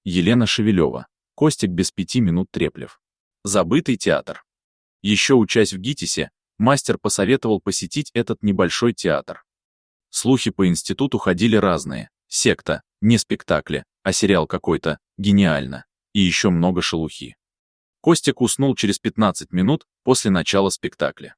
Елена Шевелева. Костик без 5 минут Треплев. Забытый театр. Еще учась в ГИТИСе, мастер посоветовал посетить этот небольшой театр. Слухи по институту ходили разные. Секта, не спектакли, а сериал какой-то, гениально. И еще много шелухи. Костик уснул через 15 минут после начала спектакля.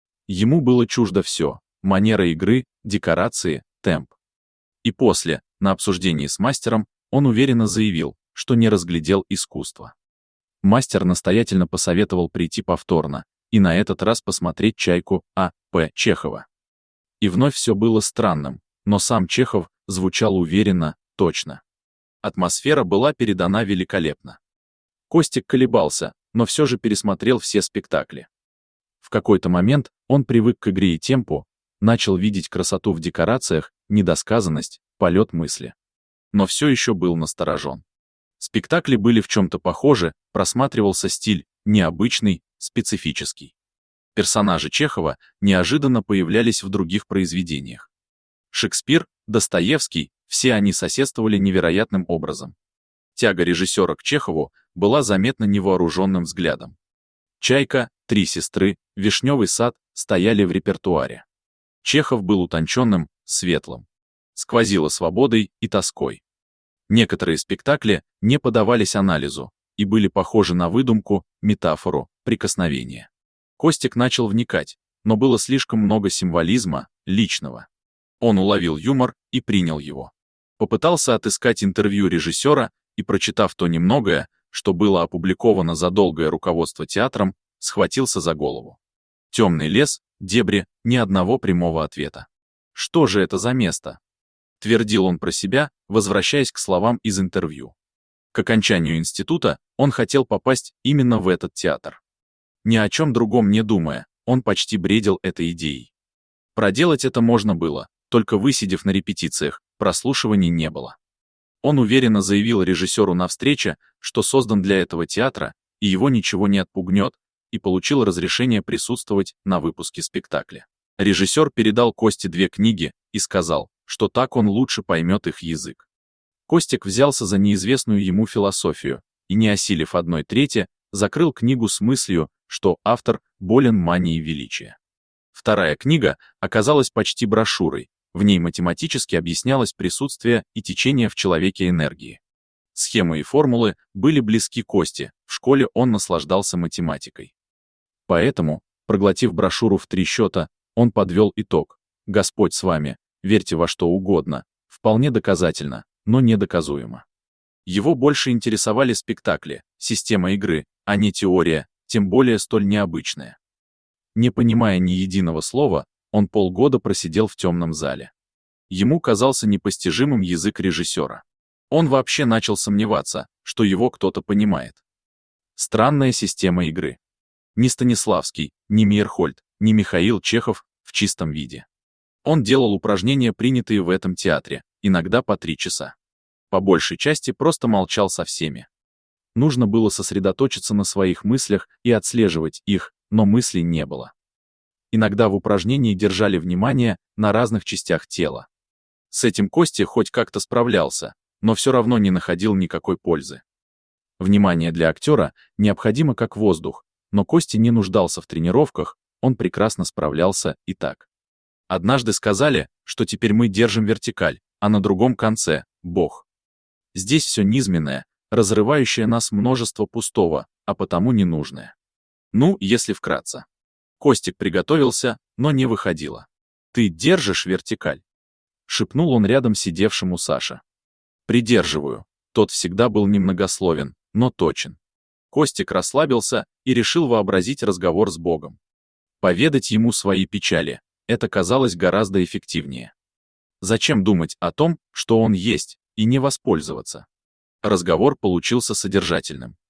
Ему было чуждо все: манера игры, декорации, темп. И после, на обсуждении с мастером, он уверенно заявил, что не разглядел искусства. Мастер настоятельно посоветовал прийти повторно, и на этот раз посмотреть «Чайку» А.П. Чехова. И вновь все было странным, но сам Чехов звучал уверенно, точно. Атмосфера была передана великолепно. Костик колебался, но все же пересмотрел все спектакли. В какой-то момент он привык к игре и темпу, начал видеть красоту в декорациях, недосказанность, полет мысли. Но все еще был насторожен. Спектакли были в чем-то похожи, просматривался стиль, необычный, специфический. Персонажи Чехова неожиданно появлялись в других произведениях. Шекспир, Достоевский, все они соседствовали невероятным образом. Тяга режиссера к Чехову была заметна невооруженным взглядом. «Чайка», «Три сестры», «Вишневый сад» стояли в репертуаре. Чехов был утонченным, светлым. Сквозило свободой и тоской. Некоторые спектакли не поддавались анализу и были похожи на выдумку, метафору, прикосновение. Костик начал вникать, но было слишком много символизма, личного. Он уловил юмор и принял его. Попытался отыскать интервью режиссера и, прочитав то немногое, что было опубликовано за долгое руководство театром, схватился за голову. Темный лес, дебри, ни одного прямого ответа. Что же это за место? Твердил он про себя, возвращаясь к словам из интервью. К окончанию института он хотел попасть именно в этот театр. Ни о чем другом не думая, он почти бредил этой идеей. Проделать это можно было, только высидев на репетициях, прослушиваний не было. Он уверенно заявил режиссеру на встрече, что создан для этого театра, и его ничего не отпугнет, и получил разрешение присутствовать на выпуске спектакля. Режиссер передал Косте 2 книги и сказал, что так он лучше поймет их язык. Костик взялся за неизвестную ему философию и, не осилив 1/3, закрыл книгу с мыслью, что автор болен манией величия. Вторая книга оказалась почти брошюрой, в ней математически объяснялось присутствие и течение в человеке энергии. Схемы и формулы были близки Косте, в школе он наслаждался математикой. Поэтому, проглотив брошюру в 3 счета, он подвел итог: «Господь с вами, верьте во что угодно, вполне доказательно, но недоказуемо». Его больше интересовали спектакли, система игры, а не теория, тем более столь необычная. Не понимая ни единого слова, он полгода просидел в темном зале. Ему казался непостижимым язык режиссера. Он вообще начал сомневаться, что его кто-то понимает. Странная система игры. Ни Станиславский, ни Мейерхольд, ни Михаил Чехов в чистом виде. Он делал упражнения, принятые в этом театре, иногда по 3 часа. По большей части просто молчал со всеми. Нужно было сосредоточиться на своих мыслях и отслеживать их, но мыслей не было. Иногда в упражнении держали внимание на разных частях тела. С этим Костя хоть как-то справлялся, но все равно не находил никакой пользы. Внимание для актера необходимо как воздух, но Костя не нуждался в тренировках, он прекрасно справлялся и так. Однажды сказали, что теперь мы держим вертикаль, а на другом конце — Бог. Здесь все низменное, разрывающее нас множество пустого, а потому ненужное. Ну, если вкратце. Костик приготовился, но не выходило. «Ты держишь вертикаль?» — шепнул он рядом сидевшему Саше. «Придерживаю». Тот всегда был немногословен, но точен. Костик расслабился и решил вообразить разговор с Богом. Поведать ему свои печали — это казалось гораздо эффективнее. Зачем думать о том, что он есть, и не воспользоваться? Разговор получился содержательным.